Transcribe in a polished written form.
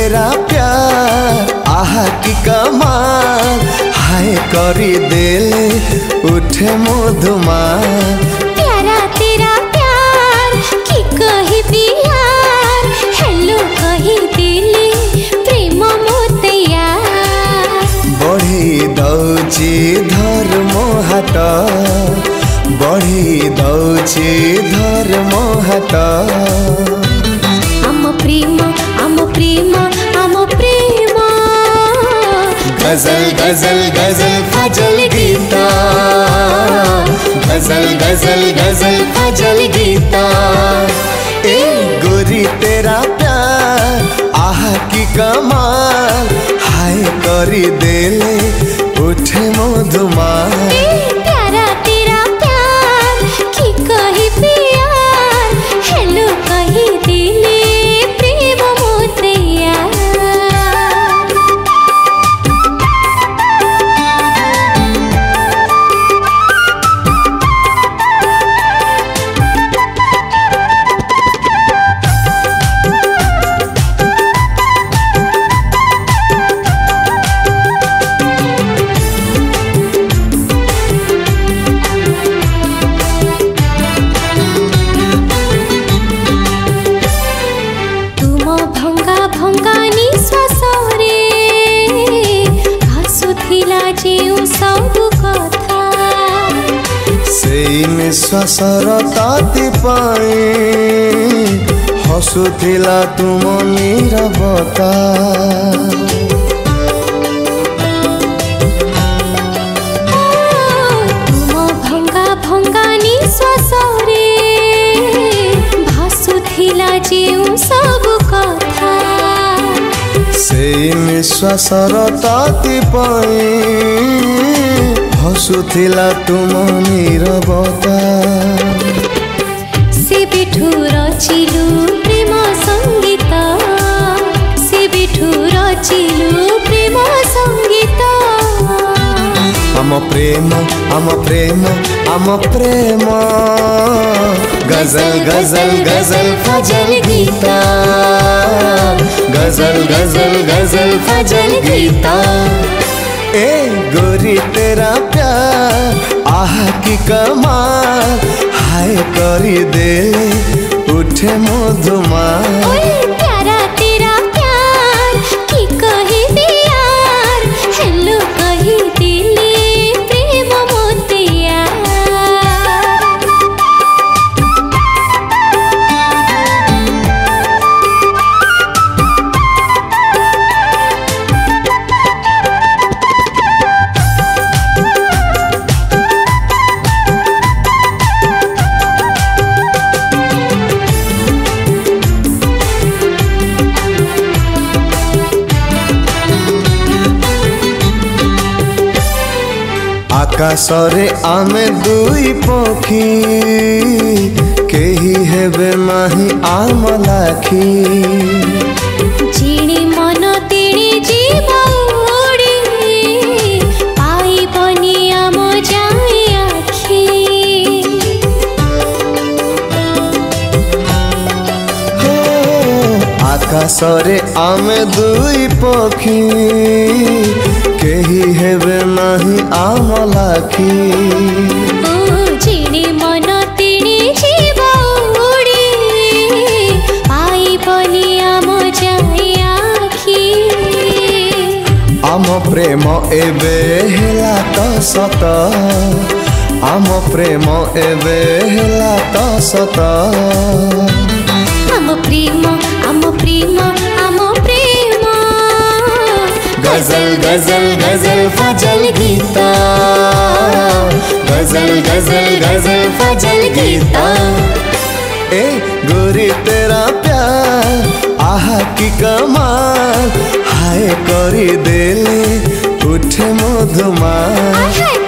तेरा प्यार आहा की कमाल, हाय करी दिल उठे मधुमार। प्यारा तेरा प्यार की कही प्यार, हेलो कही दिल प्रेम मोतैया। बढ़ी दौची धर्म हाट, बढ़ी दौची धर्म हाट। आम प्रेम आम प्रेम आम प्रेम, गजल गजल गजल फजल गीता, गजल गजल गजल फजल गीता। ए गोरी तेरा प्यार आहा की कमाल, हाय करी दिल उठे मधुमार। प्यारा तेरा प्यार की कही प्यार, हेलो कही दिल प्रेम मोतैया। भंगा भंगा निश्वास रे भासुथिला जेउ सब कथा, सेई निश्वासर ताती पाई हसुथिला तुम नीरवता। तुम भंगा भंगा निश्वास रे भासुथिला जेउ सब कथा, सेई निश्वासर ताती पाई हसुथिला तुम नीरवता। से बिठु रचिलु प्रेम संगीत, से बिठु रचिलु प्रेम संगीत। आम प्रेम आम प्रेम आम प्रेम, गजल गजल गजल फजल गीता, गजल गजल गजल फजल गीता। ए गोरी तेरा प्यार आहा की कमाल, हाय करी दिल उठे मधुमार। प्यारा तेरा प्यार की कही प्यार, हेलो कही दिल प्रेम मोतैया। आकाशरे आमे दुई पक्षी, केही हेबे नाही आम लाखी। जिणी मन तिणी जीव उड़ी, पाइबनी आम जाई आखी। आकाशरे आमे दुई पक्षी, केही हेबे नाही आम लाखी। जिणी मन तिणी जीव उड़ी, पाइबनी आम जाई आखी। आम प्रेम एबे हेला तो सत, आम प्रेम एबे हेला तो सत। आम प्रेम आम प्रेम आम प्रेम, गजल गजल गजल फजल गीता, गजल गजल गजल फजल गीता। ए गोरी तेरा प्यार आहा की कमाल, हाय करी दिल उठे मधुमार।